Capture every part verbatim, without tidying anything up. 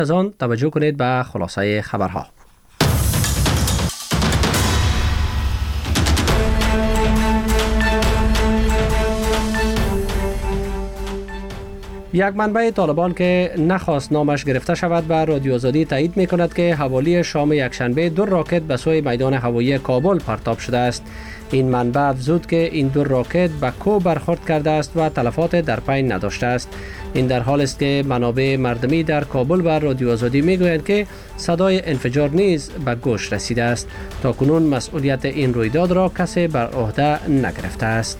از آن توجه کنید به خلاصه خبرها. یک منبع طالبان که نخواست نامش گرفته شود به رادیو آزادی تایید می کند که حوالی شام یکشنبه دو راکت به سوی میدان هوایی کابل پرتاب شده است. این منبع افزود که این دو راکت به کو برخورد کرده است و تلفات در پی نداشته است. این در حال است که منابع مردمی در کابل و رادیو آزادی می گویند که صدای انفجار نیز به گوش رسیده است. تاکنون مسئولیت این رویداد را کسی بر عهده نگرفته است.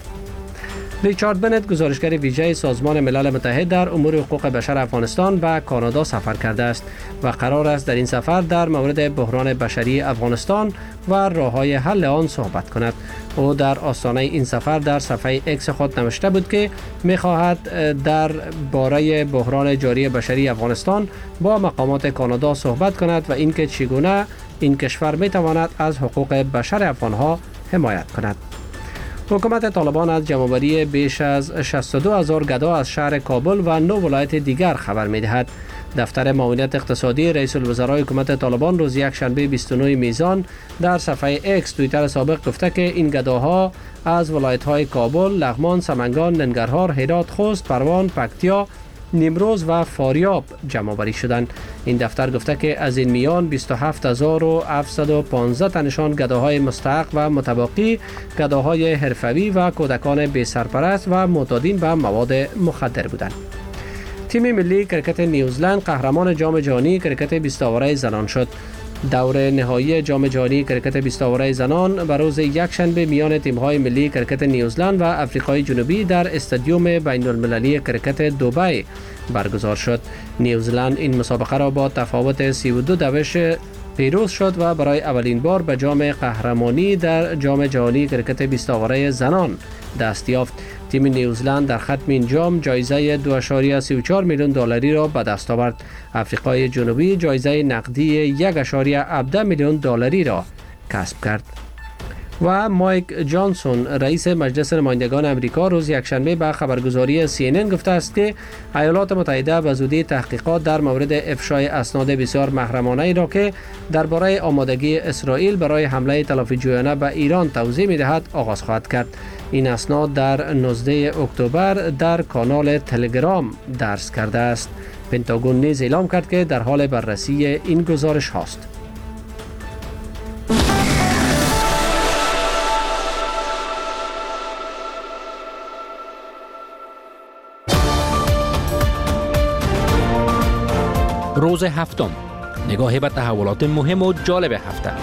ریچارد بنت، گزارشگر ویژه سازمان ملل متحد در امور حقوق بشر افغانستان، به کانادا سفر کرده است و قرار است در این سفر در مورد بحران بشری افغانستان و راه‌های حل آن صحبت کند. او در آستانه این سفر در صفحه اکس خود نوشته بود که می‌خواهد در باره بحران جاری بشری افغانستان با مقامات کانادا صحبت کند و اینکه چگونه این کشور می‌تواند از حقوق بشر افغان‌ها حمایت کند. حکومت طالبان از جمع‌آوری بیش از شصت و دو هزار گدا از شهر کابل و نه ولایت دیگر خبر می‌دهد. دفتر معاونت اقتصادی رئیس الوزرای حکومت طالبان روز یکشنبه بیست و نه میزان در صفحه اکس توییتر سابق گفته که این گداها از ولایت‌های کابل، لغمان، سمنگان، ننگرهار، هرات، خوست، پروان، پکتیا، نیمروز و فاریاب جمع آوری شدند. این دفتر گفته که از این میان بیست و هفت هزار و هفتصد و پانزده تنشان گداهای مستحق و متباقی گداهای حرفوی و کودکان بی سرپرست و معتادین به مواد مخدر بودند. تیم ملی کرکت نیوزلند قهرمان جام جهانی کرکت بیست آوره زنان شد. دور نهایی جام جهانی کرکت بیست آوره زنان به روز یکشنبه میان تیم‌های ملی کرکت نیوزلند و آفریقای جنوبی در استادیوم بین‌المللی کرکت دبی برگزار شد. نیوزلند این مسابقه را با تفاوت سی و دو دوش پیروز شد و برای اولین بار به جام قهرمانی در جام جهانی کرکت بیست آوره زنان دست یافت. تیم نیوزلند در ختم این جام جایزه دو ممیز سی و چهار میلیون دلاری را به دست آورد. آفریقای جنوبی جایزه نقدی یک ممیز هفده میلیون دلاری را کسب کرد. و مایک جانسون رئیس مجلس نمایندگان امریکا روز یکشنبه به خبرگزاری سی ان ان گفته است که ایالات متحده به زودی تحقیقات در مورد افشای اسناد بسیار محرمانه ای را که درباره آمادگی اسرائیل برای حمله تلافی‌جویانه به ایران توضیح می‌دهد آغاز خواهد کرد. این اسناد در نوزده اکتبر در کانال تلگرام درج کرده است. پنتاگون نیز اعلام کرد که در حال بررسی این گزارش هاست. روز هفتم، نگاهی به تحولات مهم و جالب هفته.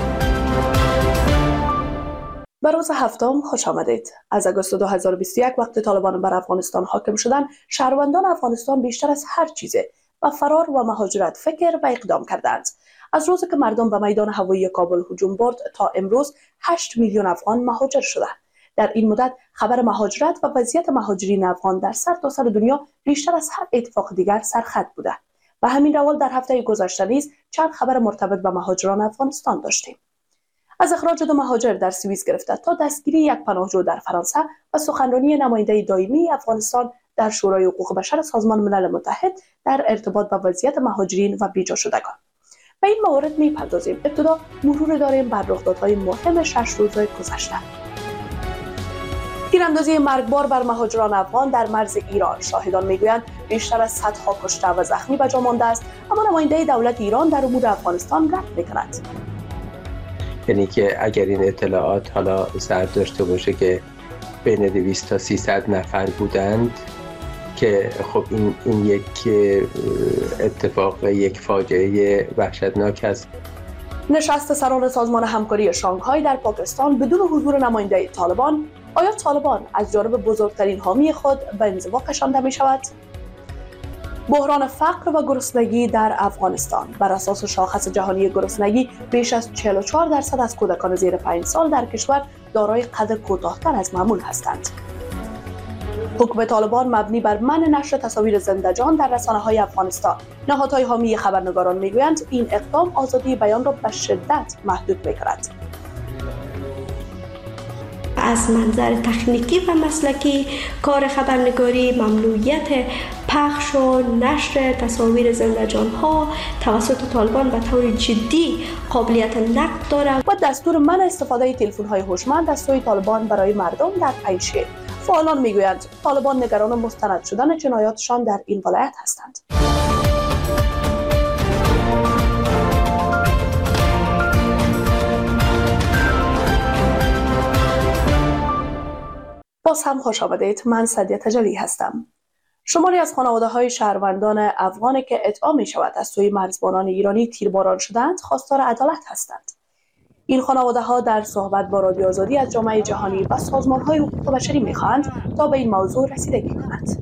به روز هفتم خوش آمدید. از اگست دو هزار و بیست و یک وقتی طالبان بر افغانستان حاکم شدن، شهروندان افغانستان بیشتر از هر چیزه و فرار و مهاجرت فکر و اقدام کردند. از روزی که مردم به میدان هوایی کابل هجوم برد تا امروز هشت میلیون افغان مهاجر شدند. در این مدت خبر مهاجرت و وضعیت مهاجرین افغان در سرتاسر دنیا بیشتر از هر اتفاق دیگر سرخط بوده. و همین روال در هفته گذشته نیز چند خبر مرتبط به مهاجران افغانستان داشتیم. از اخراج دو مهاجر در سوئیس گرفته تا دستگیری یک پناهجو در فرانسه و سخنرانی نماینده دائمی افغانستان در شورای حقوق بشر سازمان ملل متحد در ارتباط با وضعیت مهاجرین و بیجا شدگان. به این موارد می‌پردازیم. ابتدا مرور داریم بر رخدادهای مهم شش روز گذشته. تیراندازی مرگبار بر مهاجران افغان در مرز ایران. شاهدان میگویند بیشتر از صدها کشته و زخمی به جا مانده است، اما نماینده دولت ایران در امور افغانستان رد می‌کند. یعنی که اگر این اطلاعات حالا سر داشته باشه که بین دویست تا سیصد نفر بودند که خب این این یک اتفاق، یک فاجعه وحشتناک است. نشست سران سازمان همکاری شانگهای در پاکستان بدون حضور نماینده طالبان. آیا طالبان از جانب بزرگترین حامی خود به انزوا کشانده می شود؟ بحران فقر و گرسنگی در افغانستان. بر اساس شاخص جهانی گرسنگی بیش از چهل و چهار درصد از کودکان زیر پنج سال در کشور دارای قد کوتاه‌تر از معمول هستند. حکم طالبان مبنی بر منع نشر تصاویر زنده‌جان در رسانه‌های افغانستان. نهادهای حامی خبرنگاران میگویند این اقدام آزادی بیان را به شدت محدود می‌کند. از منظر تکنیکی و مسلکی کار خبرنگاری ممنوعیت پخش و نشر تصاویر زنده جان‌ها توسط طالبان به طور جدی قابلیت نقد دارد و دستور منع استفاده تلفن‌های هوشمند از سوی طالبان برای مردم در پیشه. فعالان میگویند طالبان نگران مستند شدن جنایاتشان در این ولایت هستند. باز هم خوش آمدید. من سدیه تجلی هستم. شماری از خانواده‌های شهروندان افغانی که ادعا می شود از سوی مرزبانان ایرانی تیرباران شدند خواستار عدالت هستند. این خانواده‌ها در صحبت با رادیو آزادی از جامعه جهانی و سازمان‌های حقوق بشری می‌خواهند تا به این موضوع رسیدگی کنند.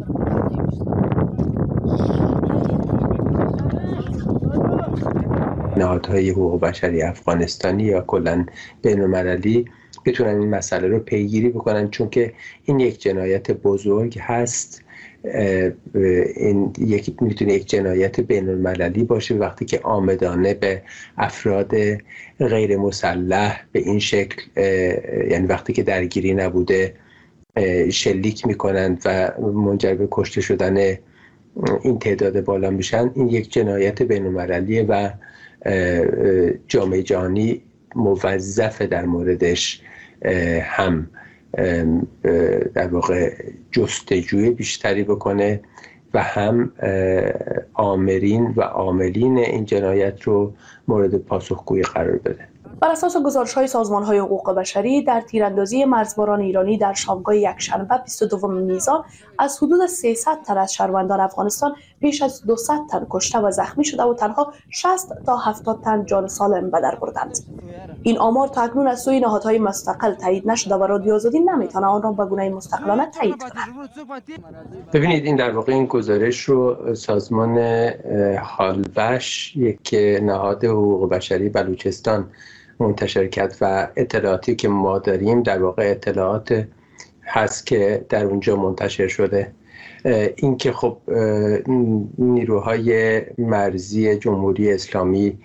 نهادهای حقوق بشری افغانستانی یا کلاً بین‌المللی بتونن این مسئله رو پیگیری بکنن، چون که این یک جنایت بزرگ هست. این یکی میتونه یک جنایت بین المللی باشه وقتی که عامدانه به افراد غیر مسلح به این شکل، یعنی وقتی که درگیری نبوده، شلیک میکنند و منجر به کشته شدن این تعداد بالا میشن. این یک جنایت بین المللیه و جامعه جهانی موظفه در موردش هم در واقع جستجوی بیشتری بکنه و هم آمرین و عاملین این جنایت رو مورد پاسخگویی قرار بده. بر اساس گزارش‌های سازمان‌های حقوق بشری، در تیراندازی مرزباران ایرانی در شامگاه یکشنبه بیست و دوم میزان از حدود سیصد تن از شهروندان افغانستان بیش از دویست تن کشته و زخمی شده و تنها شصت تا هفتاد تن جان سالم به در بردند. این آمار تا اکنون از سوی نهادهای مستقل تایید نشده و رادیو آزادی نمیتونه آن را به گونه مستقلانه تایید کند. ببینید، این در واقع این گزارش رو سازمان هالوش، یک نهاد حقوق بشری بلوچستان منتشر کرد و اطلاعاتی که ما داریم در واقع اطلاعات هست که در اونجا منتشر شده. این که خب نیروهای مرزی جمهوری اسلامی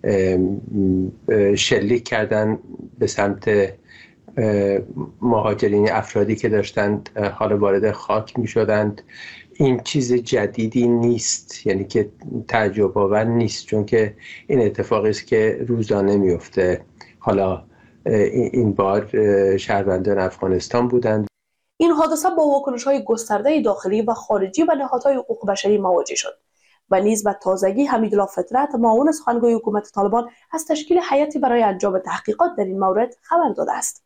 شلیک کردن به سمت مهاجرین، افرادی که داشتند حالا وارد خاک می شدند، این چیز جدیدی نیست، یعنی که تعجب آور نیست، چون که این اتفاقی است که روزانه میفته. حالا این بار شهروندان افغانستان بودند. این حادثه با واکنش‌های گسترده داخلی و خارجی و نهادهای حقوق بشری مواجه شد و نیز به تازگی حمیدالله فطرت، معاون سخنگوی حکومت طالبان، از تشکیل هیئتی برای انجام تحقیقات در این مورد خبر داده است.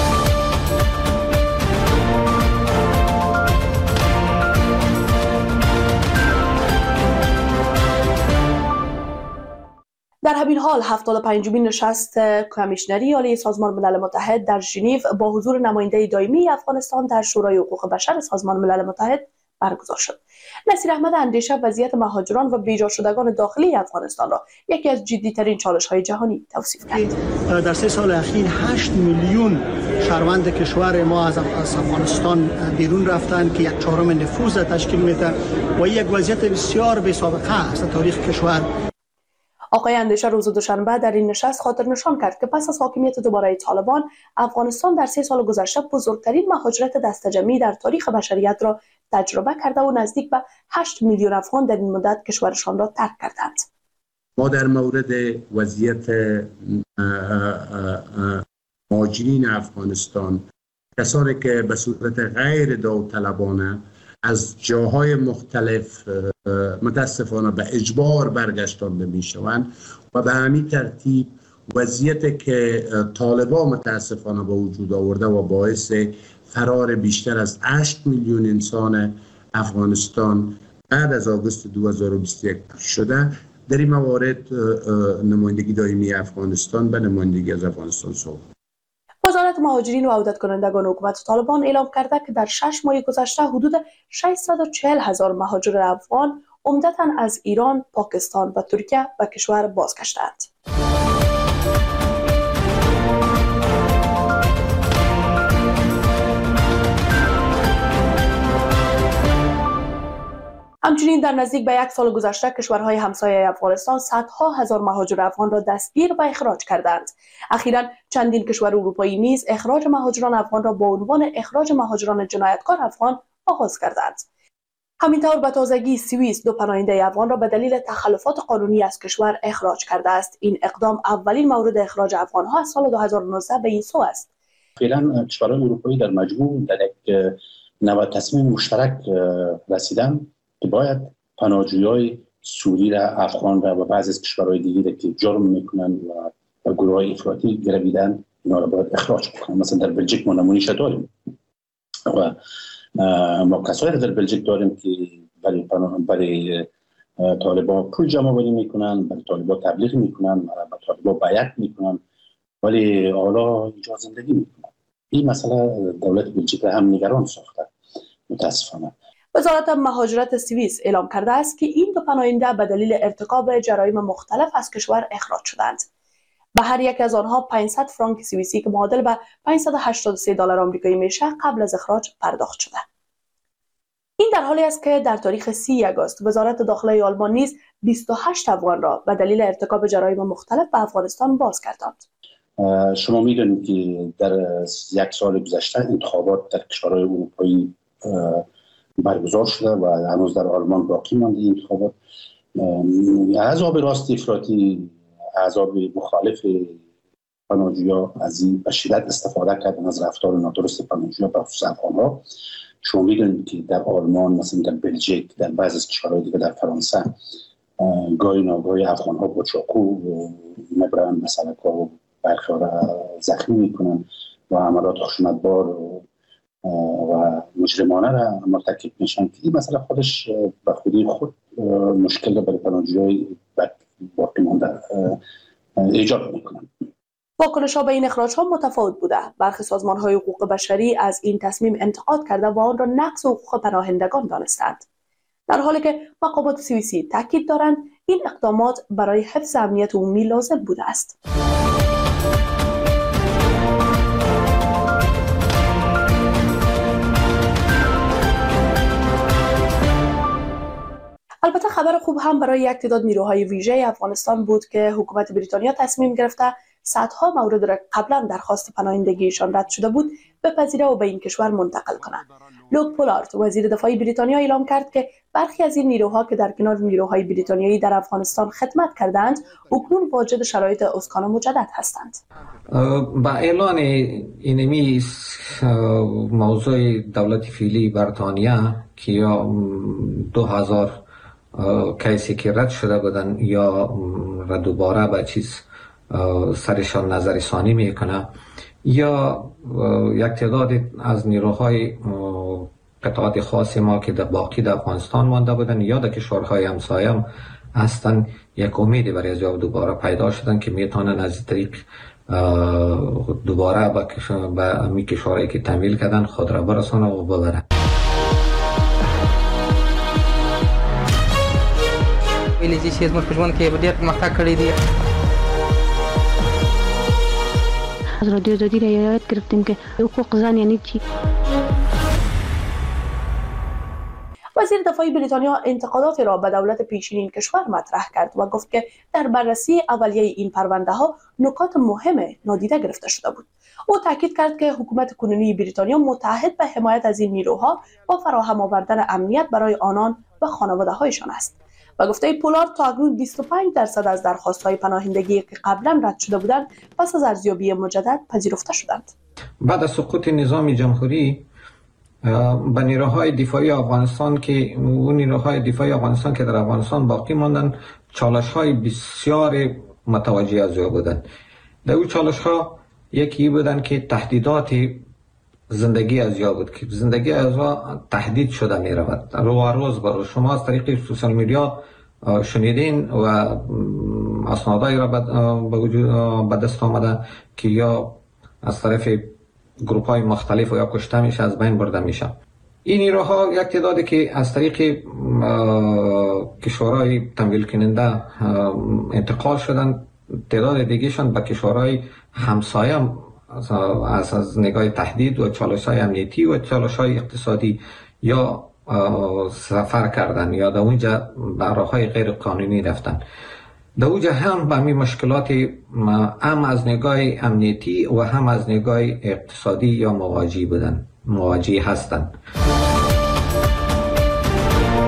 در همین حال هفتاد و پنجمین نشست کمیشنری عالی سازمان ملل متحد در ژنو با حضور نماینده دائمی افغانستان در شورای حقوق بشر سازمان ملل متحد برگزار شد. نصیر احمد اندیشه وضعیت مهاجران و بیجا شدگان داخلی افغانستان را یکی از جدی‌ترین چالش‌های جهانی توصیف کرد. در سه سال اخیر هشت میلیون شهروند کشور ما از افغانستان بیرون رفتن که یک چهارم نفوذ تشکیل میده و یک وضعیت بسیار بی‌سابقه است در تاریخ کشور. آقای اندیشه روز دوشنبه در این نشست خاطر نشان کرد که پس از حاکمیت دوباره طالبان، افغانستان در سه سال گذشته بزرگترین مهاجرت دسته‌جمعی در تاریخ بشریت را تجربه کرده و نزدیک به هشت میلیون افغان در این مدت کشورشان را ترک کردند. ما در مورد وضعیت مهاجرین افغانستان، کسانی که به صورت غیر داوطلبانه از جاهای مختلف متاسفانه به اجبار برگشتانده می شوند و به همین ترتیب وضعیتی که طالبان متاسفانه به وجود آورده و باعث فرار بیشتر از هشت میلیون انسان افغانستان بعد از آگوست دو هزار و بیست و یک شده، در این موارد نمایندگی دائمی افغانستان به نمایندگی از افغانستان صحبت. وزارت مهاجرین و عودت کنندگان حکومت طالبان اعلام کرده که در شش ماه گذشته حدود ششصد و چهل هزار مهاجر افغان عمدتاً از ایران، پاکستان و ترکیه به کشور بازگشتند. همچنین در نزدیک به یک سال گذشته کشورهای همسایه افغانستان صدها هزار مهاجر افغان را دستگیر و اخراج کردند. اخیراً چندین کشور اروپایی نیز اخراج مهاجران افغان را با عنوان اخراج مهاجران جنایتکار افغان آغاز کردند. همینطور به تازگی سوئیس دو پناهنده افغان را به دلیل تخلفات قانونی از کشور اخراج کرده است. این اقدام اولین مورد اخراج افغان‌ها از سال دو هزار و نوزده به این سو است. فعلا کشورهای اروپایی در مجموع در یک نوع تصمیم مشترک رسیدن که باید پناهجویان سوری را، افغان را و بعضی از کشورهای دیگه که جرم میکنن و به گروه‌های افراطی گرویدن اینا را باید اخراج کنن. مثلا در بلژیک ما نمونه‌اش داریم و ما کسایی در بلژیک داریم که برای برای طالبان پول جمع آوری میکنن، برای طالبان تبلیغ میکنن، برای طالبان بیعت میکنن، ولی حالا اینجا زندگی میکنن. این مسئله دولت بلژیک هم نگران ساخته متاسفانه. وزارت مهاجرت سوئیس اعلام کرده است که این دو پناهنده به دلیل ارتکاب جرایم مختلف از کشور اخراج شدند. به هر یک از آنها پانصد فرانک سوئیسی که معادل به پانصد و هشتاد و سه دلار آمریکایی میشه قبل از اخراج پرداخت شده. این در حالی است که در تاریخ سی آگوست وزارت داخلی آلمان نیز بیست و هشت افغان را به دلیل ارتکاب جرایم مختلف به افغانستان بازگرداند. شما میدونید که در یک سال گذشته انتخابات در کشورهای اروپایی برگزار شده و هنوز در آلمان باقی مانده این انتخابات. احزاب راست افراطی، احزاب مخالف پناهجویان از این به شدت استفاده کردن از رفتار نادرست پناهجویان به خصوص افغان‌ها. شما میدونید که در آلمان، مثلا در بلژیک، در بعضی از کشورهای دیگه، در فرانسه گاهی ناگاهی افغان‌ها با چاقو میبرن مثلا که برخی را زخمی میکنن و عملات خشونتبار و مجرمانه را مرتکب میشن که این مسئله خودش به خودی خود مشکل را برای پناهجویان باقی مانده ایجاد میکنن. واکنش‌ها به این اخراج‌ها متفاوت بوده. برخی سازمان‌های حقوق بشری از این تصمیم انتقاد کرده و آن را نقض حقوق پناهندگان دانستند. در حالی که مقامات سوئیسی تاکید دارند این اقدامات برای حفظ امنیت عمومی لازم بوده است. البته خبر خوب هم برای یک تعداد نیروهای ویژه افغانستان بود که حکومت بریتانیا تصمیم گرفته صدها مورد را قبلا درخواست پناهندگیشان رد شده بود بپذیره و به این کشور منتقل کنند. لوک پولارد وزیر دفاع بریتانیا اعلام کرد که برخی از این نیروها که در کنار نیروهای بریتانیایی در افغانستان خدمت کردند اکنون واجد شرایط اسکان مجدد هستند. با اعلان اینمی موضوع دولت فعلی بریتانیا که یا دو هزار کیسی که رد شده بودن یا رد دوباره به چیز سرشان نظر ثانی میکنه یا یک تعداد از نیروهای قطعات خاص ما که در باقی در افغانستان مانده بودن یا در کشورهای همسایه هم هستن، یک امیدی برای از دوباره پیدا شدن که میتونن از طریق دوباره به امی کشورهایی که تمویل کردن خود را برسانه و ببرن. ویلیزی چې زموږ په ژوند کې ډېر پرمختګ کړی دی. از رادیو آزادی رعایت گرفتیم که حقوق زن یعنی چی. وزیر دفاع بریتانیا انتقادات را به دولت پیشین کشور مطرح کرد و گفت که در بررسی اولیه این پرونده ها نکات مهم نادیده گرفته شده بود. او تاکید کرد که حکومت کنونی بریتانیا متعهد به حمایت از این نیروها و فراهم آوردن امنیت برای آنان و خانواده هایشان است. و گفته پولارد تا اکنون بیست و پنج درصد از درخواست‌های پناهندگی که قبلا رد شده بودند پس از ارزیابی مجدد پذیرفته شدند. بعد از سقوط نظام جمهوری به نیروهای دفاعی افغانستان که اون نیروهای دفاعی افغانستان که در افغانستان باقی ماندن چالش‌های بسیار متوجه از او بودند. در اون چالش‌ها یکی بودن که تهدیدات زندگی از یا بود که زندگی از یا تهدید شده می رود رو روز بر شما از طریق سوشال میدیا شنیدین و اسنادایی را به وجود به دست آمده که یا از طرف گروپ های مختلف و یا کشته میشه از بین برده میشه. این نیروها یک تعدادی که از طریق کشورهای تمویل کننده انتقال شدن، تعداد دیگهشان به کشورهای همسایه از از نگاه تهدید و چالش‌های امنیتی و چالش‌های اقتصادی یا سفر کردن یا در اونجا به راه‌های غیر قانونی رفتن. در اونجا هم به همین مشکلات هم از نگاه امنیتی و هم از نگاه اقتصادی یا مواجه بودن مواجه هستند.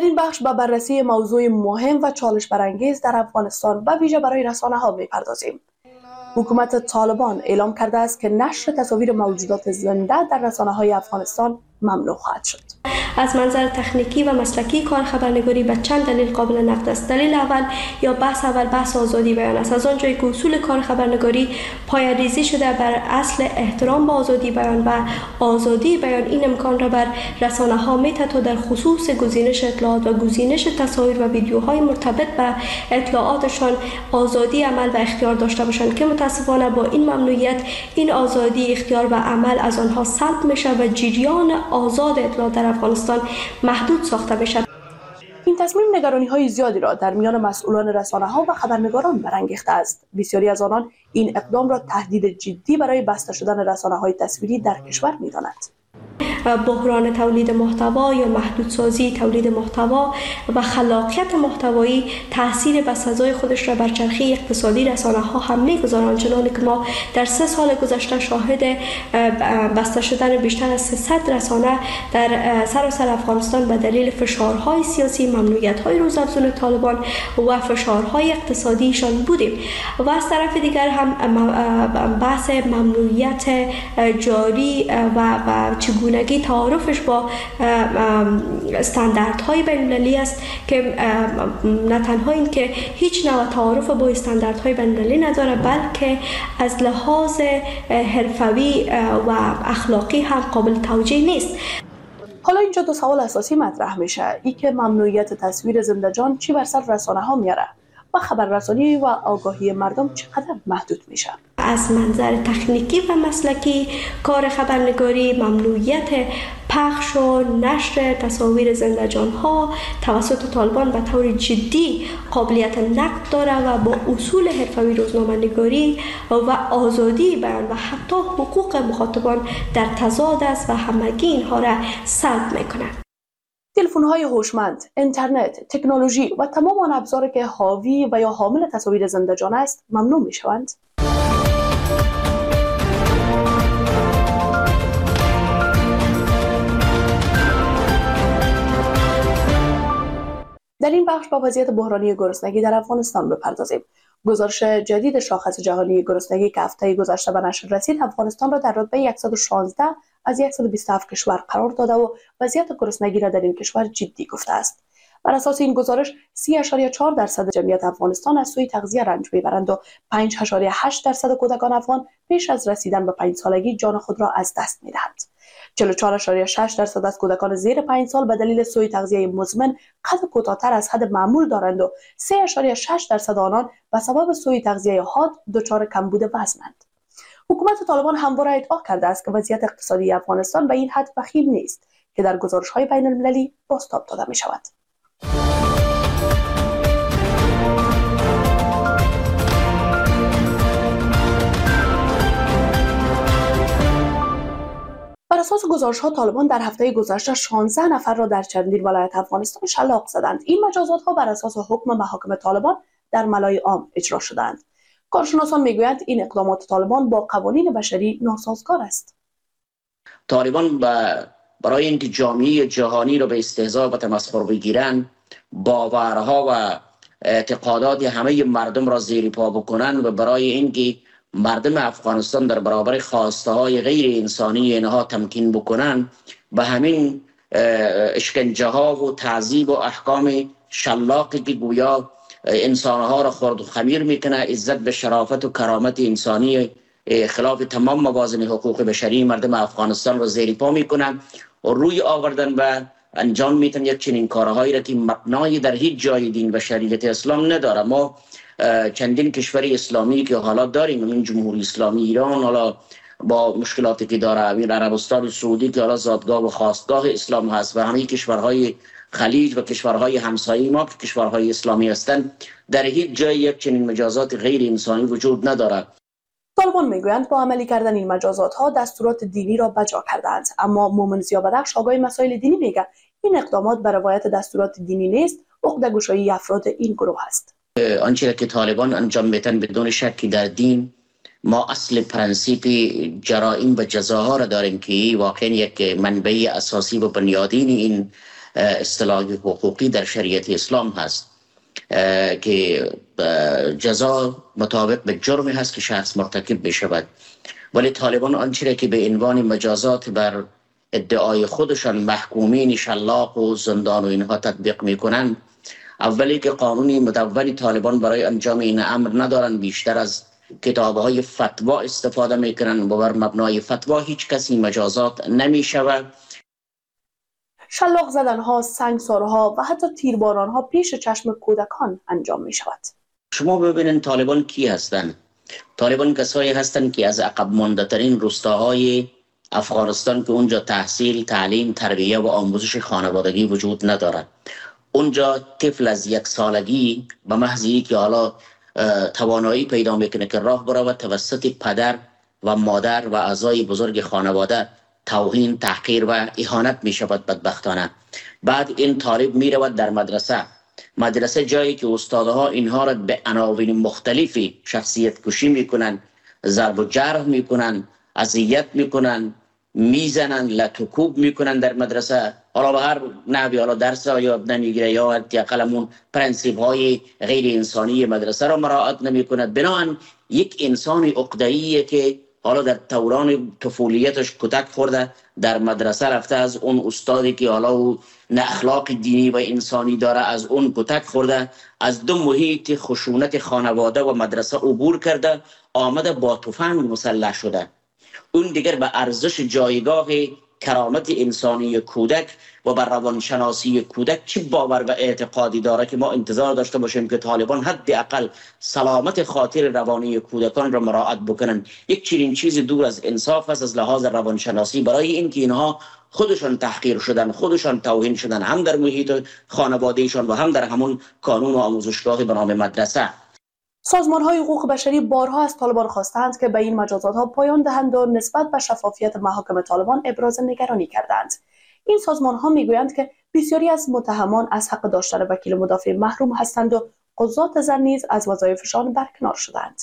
این بخش به بررسی موضوع مهم و چالش برانگیز در افغانستان و ویژه برای رسانه ها میپردازیم. حکومت طالبان اعلام کرده است که نشر تصاویر موجودات زنده در رسانه های افغانستان ممنوع خواهد شد. از منظر تکنیکی و مسلکی کار خبرنگاری به چند دلیل قابل نقد است. دلیل اول یا بحث اول بحث آزادی بیان است. از آنجایی که اصول کار خبرنگاری پایه‌ریزی شده بر اصل احترام به آزادی بیان و آزادی بیان، این امکان را بر رسانه ها می‌دهد تا در خصوص گزینش اطلاعات و گزینش تصاویر و ویدیوهای مرتبط به اطلاعاتشان آزادی عمل و اختیار داشته باشند که متاسفانه با این ممنوعیت این آزادی اختیار و عمل از آنها سلب میشه و جریان آزاد اطلاعات در افغانستان محدود ساخته بشد. این تصمیم نگرانی های زیادی را در میان مسئولان رسانه ها و خبرنگاران برانگیخته است. بسیاری از آنان این اقدام را تهدید جدی برای بسته شدن رسانه های تصویری در کشور می‌دانند. بحران تولید محتوا یا محدودسازی تولید محتوا و خلاقیت محتوایی تاثیر بسزای خودش را بر چرخه اقتصادی رسانه ها هم می‌گذارند، چنانکه که ما در سه سال گذشته شاهد بسته شدن بیشتر از سیصد رسانه در سراسر افغانستان به دلیل فشارهای سیاسی، ممنوعیت‌های روزافزون طالبان و فشارهای اقتصادیشان بودیم. و از طرف دیگر هم بحث ممنوعیت جاری و, و چگونگی تعارفش با استانداردهای بین‌المللی است که نه تنها این که هیچ نوع تعارف با استانداردهای بین‌المللی نداره، بلکه از لحاظ حرفوی و اخلاقی هم قابل توجیه نیست. حالا اینجا دو سوال اساسی مطرح میشه، ای که ممنوعیت تصویر زنده‌جان چی بر سر رسانه ها میاره و خبررسانی و آگاهی مردم چقدر محدود میشه. از منظر تکنیکی و مسلکی کار خبرنگاری ممنوعیت پخش و نشر تصاویر زنده‌جان ها توسط طالبان به طور جدی قابلیت نقد داره و با اصول حرفوی روزنامه‌نگاری و آزادی بیان و حتی حقوق مخاطبان در تضاد است و همگی اینها را سلب میکنه. تلفن‌های هوشمند، اینترنت، تکنولوژی و تمام آن ابزاری که حاوی و یا حامل تصاویر زنده‌جان است ممنوع میشوند. در این بخش با وضعیت بحرانی گرسنگی در افغانستان بپردازیم. گزارش جدید شاخص جهانی گرسنگی که هفته گذشته به نشر رسید، افغانستان را در رتبه صد و شانزده از صد و بیست و هفت کشور قرار داده و وضعیت گرسنگی را در این کشور جدی گفته است. بر اساس این گزارش سی اشاریه چهار درصد جمعیت افغانستان از سوی تغذیه رنج میبرند و پنج اشاریه هشت درصد کودکان افغان پیش از رسیدن به پنج سالگی جان خود را از دست میدهند. چهل و چهار اشاریه شش درصد از کودکان زیر پنج سال به دلیل سوء تغذیه مزمن قد کوتاه‌تر از حد معمول دارند و سه اشاریه شش درصد آنان به سبب سوء تغذیه حاد دچار کمبود وزنند. حکومت طالبان همواره ادعا کرده است که وضعیت اقتصادی افغانستان به این حد وخیم نیست که در گزارش‌های بین‌المللی بازتاب داده می‌شود. بر اساس گزارش‌ها طالبان در هفته گذشته شانزده نفر را در چندین ولایت افغانستان شلاق زدند. این مجازات‌ها بر اساس حکم محاکم طالبان در ملای عام اجرا شدند. کارشناسان میگویند این اقدامات طالبان با قوانین بشری ناسازگار است. طالبان برای اینکه جامعه جهانی را به استهزاء و تمسخر بگیرند، باورها و اعتقادات همه مردم را زیر پا بکنند و برای اینکه مردم افغانستان در برابر خواسته های غیر انسانی اینها تمکین بکنند، به همین اشکنجه ها و تعذیب و احکام شلاقی که گویا انسانها را خرد و خمیر میکنه، عزت به شرافت و کرامت انسانی خلاف تمام موازین حقوق بشری مردم افغانستان را زیر پا میکنن و روی آوردن و انجام میتن یک چنین کارهایی را که مبنای در هیچ جای دین و شریعت اسلام نداره. ما چندین کشور اسلامی که حالا داریم، این جمهوری اسلامی ایران حالا با مشکلاتی که داره، این عربستان سعودی که حالا زادگاه و خواستگاه اسلام هست و همه کشورهای خلیج و کشورهای همسایه ما که کشورهای اسلامی هستند، در هیچ جای یک چنین مجازات غیر انسانی وجود ندارد. طالبان میگویند با عملی کردن این مجازات ها دستورات دینی را بجا کردند، اما مومن زیابدخش آگاه مسائل دینی میگه این اقدامات به روایت دستورات دینی نیست، عقده‌گشایی افراد این گروه است. آنچه که طالبان انجام میدن بدون شکی در دین، ما اصل پرنسیپ جرائم و جزاها را داریم که واقعا یک منبع اساسی و بنیادین این اصطلاح حقوقی در شریعت اسلام هست که جزا مطابق به جرمی هست که شخص مرتکب بشود. ولی طالبان آنچه که به عنوان مجازات بر ادعای خودشان محکومین شلاق و زندان و اینها تطبیق میکنن، اولی که قانونی مدون طالبان برای انجام این امر ندارن، بیشتر از کتاب‌های فتوا استفاده میکنن و بر مبنای فتوا هیچ کسی مجازات نمیشود. شلاق زدنها، سنگسارها و حتی تیربارانها پیش چشم کودکان انجام می شود. شما ببینید طالبان کی هستند؟ طالبان کسایی هستند که از عقب مانده ترین روستاهای افغانستان که اونجا تحصیل، تعلیم، تربیه و آموزش خانوادگی وجود ندارد. اونجا طفل از یک سالگی به محضی که حالا توانایی پیدا میکنه که راه برود، توسط پدر و مادر و اعضای بزرگ خانواده توهین، تحقیر و اهانت می شود بدبختانه. بعد این طالب می رود در مدرسه. مدرسه جایی که استادها اینها را به عناوین مختلفی شخصیت کشی می کنن، ضرب و جرح می کنن، اذیت می کنن، می زنن، لطوکوب می کنن در مدرسه. حالا به هر نحوی حالا درس را یاد نمیگیره یا حداقل پرنسیپ های غیر انسانی مدرسه را مراعات نمی کند. بنابراین یک انسان عقده‌ایه که حالا در دوران طفولیتش کتک خورده، در مدرسه رفته، از اون استادی که حالا او نه اخلاق دینی و انسانی داره از اون کتک خورده، از دو محیط خشونت خانواده و مدرسه عبور کرده، آمده با تفنگ مسلح شده. اون دیگر به ارزش جایگاه کرامت انسانی کودک و بر روانشناسی کودک چه باور و اعتقادی داره که ما انتظار داشته باشیم که طالبان حداقل سلامت خاطر روانی کودکان را مراعات بکنن. یک چنین چیز دور از انصاف است از لحاظ روانشناسی، برای اینکه اینها خودشان تحقیر شدن، خودشان توهین شدن، هم در محیط خانوادهشان و هم در همون کانون و آموزشگاه به نام مدرسه. سازمان‌های حقوق بشری بارها از طالبان خواستند که به این مجازات‌ها پایان دهند و نسبت به شفافیت محاکم طالبان ابراز نگرانی کردند. این سازمان‌ها می‌گویند که بسیاری از متهمان از حق داشتن وکیل مدافع محروم هستند و قضات زن نیز از وظایفشان برکنار شدند.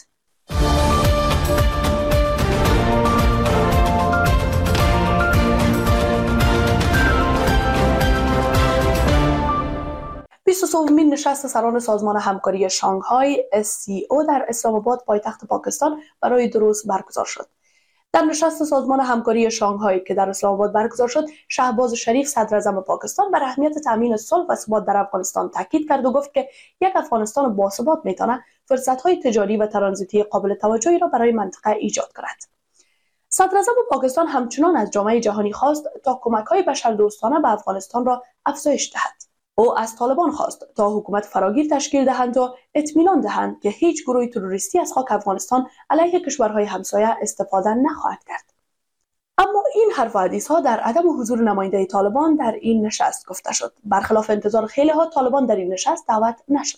بیست و سومین نشست سران سازمان همکاری شانگهای اس سی او در اسلام آباد پایتخت پاکستان برای دو روز برگزار شد. در نشست سازمان همکاری شانگهای که در اسلام آباد برگزار شد، شهباز شریف صدر اعظم پاکستان بر اهمیت تامین صلح و ثبات در افغانستان تاکید کرد و گفت که یک افغانستان باثبات میتواند فرصت‌های تجاری و ترانزیتی قابل توجهی را برای منطقه ایجاد کند. صدر اعظم پاکستان همچنان از جامعه جهانی خواست تا کمک‌های بشردوستانه به افغانستان را افزایش دهد. او از طالبان خواست تا حکومت فراگیر تشکیل دهند و اطمینان دهند که هیچ گروه تروریستی از خاک افغانستان علیه کشورهای همسایه استفاده نخواهد کرد. اما این حرف و حدیث‌ها در عدم حضور نماینده طالبان در این نشست گفته شد. برخلاف انتظار خیلی‌ها، طالبان در این نشست دعوت نشد.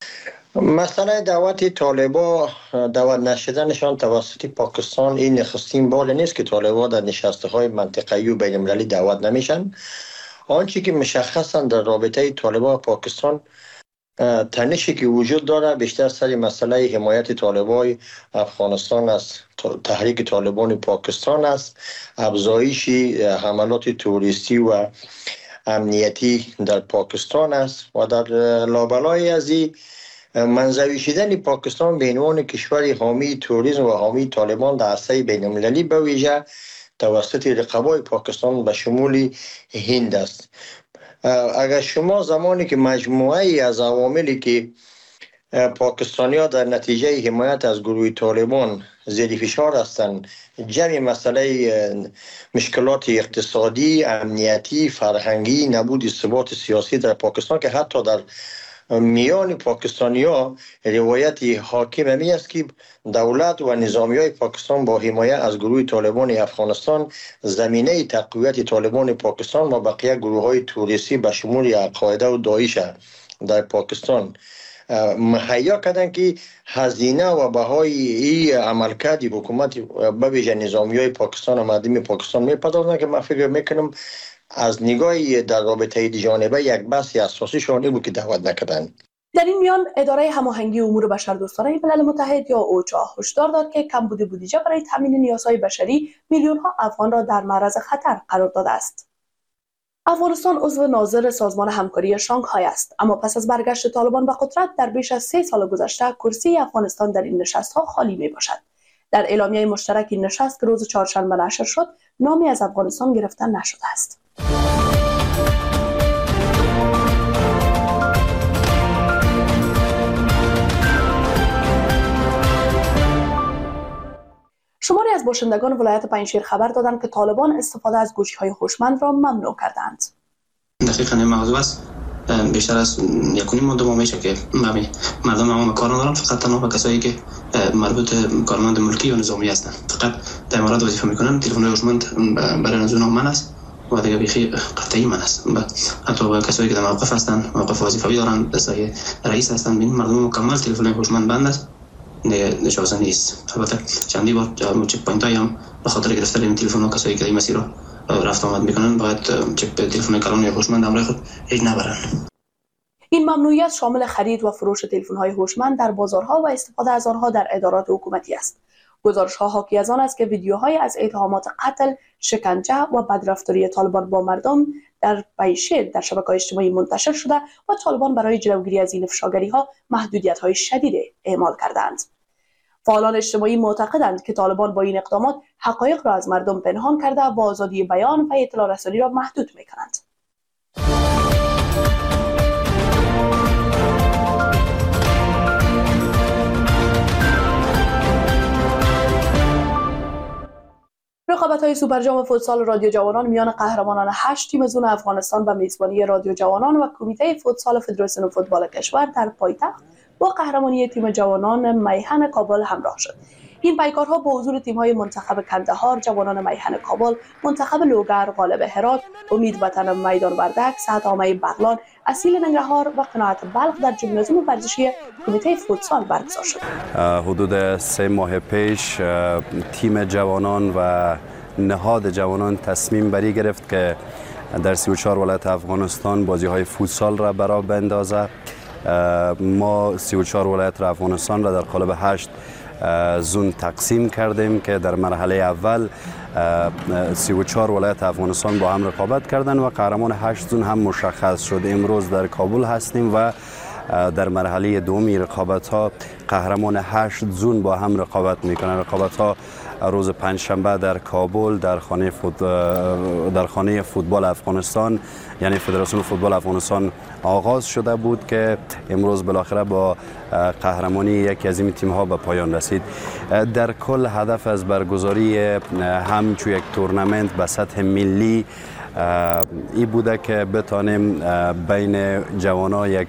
مسئله دعوت طالبان دعوت نشدنشان توسط پاکستان این نخستین بار نیست که طالبان در نشست‌های منطقه‌ای و بین‌المللی دعوت نمیشن. آنچه که مشخصا در رابطه طالبان و پاکستان تنشی که وجود داره بیشتر سر مسئله حمایت طالبان افغانستان است، تحریک طالبان پاکستان است، افزایش حملات توریستی و امنیتی در پاکستان است و در لابلای از این منزوی شدن پاکستان به عنوان کشور حامی توریسم و حامی طالبان در عرصه بین‌المللی به ویژه توسط رقبای پاکستان به شمول هند است. اگر شما زمانی که مجموعه از عواملی که پاکستانی ها در نتیجه حمایت از گروه طالبان زیر فشار هستند، جمعی مسئله مشکلات اقتصادی، امنیتی، فرهنگی، نبود ثبات سیاسی در پاکستان که حتی در میان پاکستانی ها روایت حاکم می است که دولت و نظامی های پاکستان با حمایت از گروه طالبان افغانستان زمینه تقویت طالبان پاکستان و بقیه گروه های توریستی به شمول القاعده و داعش در پاکستان مهیا کردن که هزینه و بهای این عملکرد حکومت به ویژه نظامی های پاکستان و مردم پاکستان میپردازن که من فکر میکنم از نگاهی در رابطه جانبه یک بحث اساسی شونه بود که دعوت نکردن. در این میان اداره هماهنگی امور بشردوستانه ملل متحد یا اوچا هشدار داد که کمبود بودجه برای تامین نیازهای بشری میلیون ها افغان را در معرض خطر قرار داده است. افغانستان عضو ناظر سازمان همکاری شانگهای است، اما پس از برگشت طالبان به قدرت در بیش از سه سال گذشته کرسی افغانستان در این نشست‌ها خالی می باشد. در اعلامیه مشترک این نشست که روز چهارشنبه نشر شد، نامی از افغانستان گرفته نشده است. شماری از باشندگان ولایت پنجشیر خبر دادند که طالبان استفاده از گوشی‌های هوشمند را ممنوع کردند. دقیقاً این موضوع است. بیشتر از یک و نیم ماه دو ماه میشه که مردم عوام کار ندارن، فقط تنها به کسایی که مربوط کارمند ملکی یا نظامی هستند فقط در امارات وظیفه میکنن. تلفن هوشمند برای از اونها من است و دیگه بیخی قطعی من است. حتی با کسایی که در موقف هستند، موقف وظیفه‌ای دارن، دستای رئیس هستند، ببین مردم مکمل تلفن هوشمند بند است، نشازه نیست. البته چندی بار چک پوینت هم به خاطر گرفتن این تلفن ها کسایی که این مسیر رو رفت آمد میکنن باید چک تلفن کلان یا هوشمند همراه خود هیچ نبرن. این ممنوعیت شامل خرید و فروش تلفن‌های هوشمند در بازارها و استفاده از آنها در ادارات حکومتی است. گزارش‌ها حاکی از آن است که ویدیوهای از اتهامات قتل، شکنجه و بدرفتاری طالبان با مردم در پنجشیر در شبکه‌های اجتماعی منتشر شده و طالبان برای جلوگیری از این افشاگری‌ها محدودیت‌های شدید اعمال کردند. فعالان اجتماعی معتقدند که طالبان با این اقدامات حقایق را از مردم پنهان کرده و آزادی بیان و اطلاع رسانی را محدود می‌کنند. رقابت‌های سوپر جام فوتسال رادیو جوانان میان قهرمانان هشت تیم زون افغانستان و میزبانی رادیو جوانان و کمیته فوتسال فدراسیون فوتبال کشور در پایتخت با قهرمانی تیم جوانان میهن کابل همراه شد. این پیکارها با حضور تیم‌های منتخب کندهار، جوانان میهن کابل، منتخب لوگر، غالب هرات، امید وطن میدان وردک، سعد عامه بغلان، اصیل ننگرهار و قناعت بلخ در ژیمنازیوم ورزشی کمیته فوتسال برگزار شد. حدود سه ماه پیش تیم جوانان و نهاد جوانان تصمیم بری گرفت که در سی و چهار ولایت افغانستان بازی‌های فوتسال را برا بندازه. ما سی و چهار ولایت افغانستان را در قالب هشت زون تقسیم کردیم که در مرحله اول سی و چهار ولایت افغانستان با هم رقابت کردند و قهرمان هشت زون هم مشخص شد. امروز در کابل هستیم و در مرحله دومی رقابت ها قهرمان هشت زون با هم رقابت میکنند. رقابت ها روز پنجشنبه در کابل در خانه فوت... در خانه فوتبال افغانستان یعنی فدراسیون فوتبال افغانستان آغاز شده بود که امروز بالاخره با قهرمانی یکی از این تیم ها به پایان رسید. در کل هدف از برگزاری همچون یک تورنمنت به سطح ملی ای بوده که بتانیم بین جوانان یک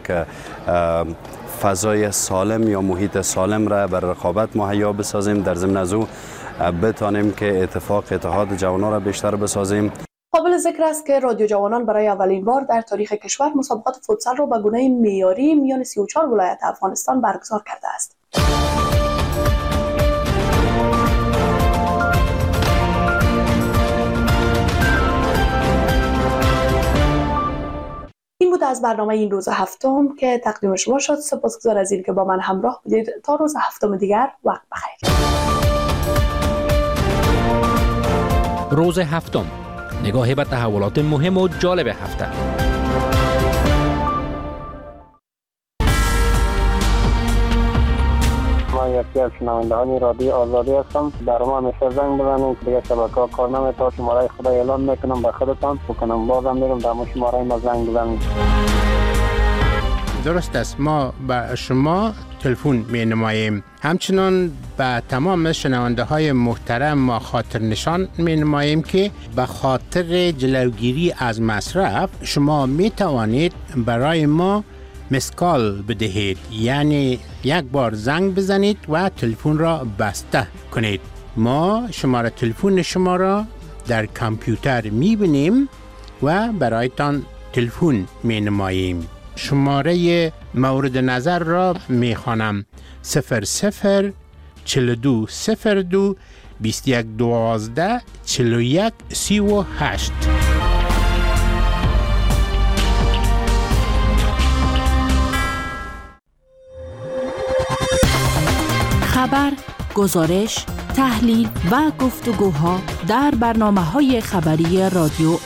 فضای سالم یا محیط سالم را بر رقابت مهیا بسازیم، در ضمن از او بتانیم که اتفاق اتحاد جوانان را بیشتر بسازیم. قابل ذکر است که رادیو جوانان برای اولین بار در تاریخ کشور مسابقات فوتسال را به گونه معیاری میان سی و چهار ولایت افغانستان برگزار کرده است. این بود از برنامه این روز هفتم که تقدیم شما شد. سپاسگزار از این که با من همراه بودید. تا روز هفتم دیگر وقت بخیر. روز هفتم، نگاهی به تحولات مهم و جالب هفته. من یکی از شنوندگان رادیو آزادی هستم. در ما همیشه زنگ بزنید دیگه شبکه‌ها کار نمی‌کنه. شماره خدا اعلام میکنم به خودتان بکنم بازم میرم در مو شماره ما زنگ بزنید. درست است، ما به شما تلفن می نماییم. همچنان به تمام شنونده های محترم ما خاطر نشان می نماییم که به خاطر جلوگیری از مصرف شما می توانید برای ما مسکال بدهید، یعنی یک بار زنگ بزنید و تلفن را بسته کنید. ما شماره تلفن شما را در کامپیوتر می بینیم و برایتان تلفن می نماییم. شماره مورد نظر را می خوانم: صفر صفر چهل و دو صفر دو بیست و یک دوازده چهل و یک سی و هشت. خبر، گزارش، تحلیل و گفتگوها در برنامه‌های خبری رادیو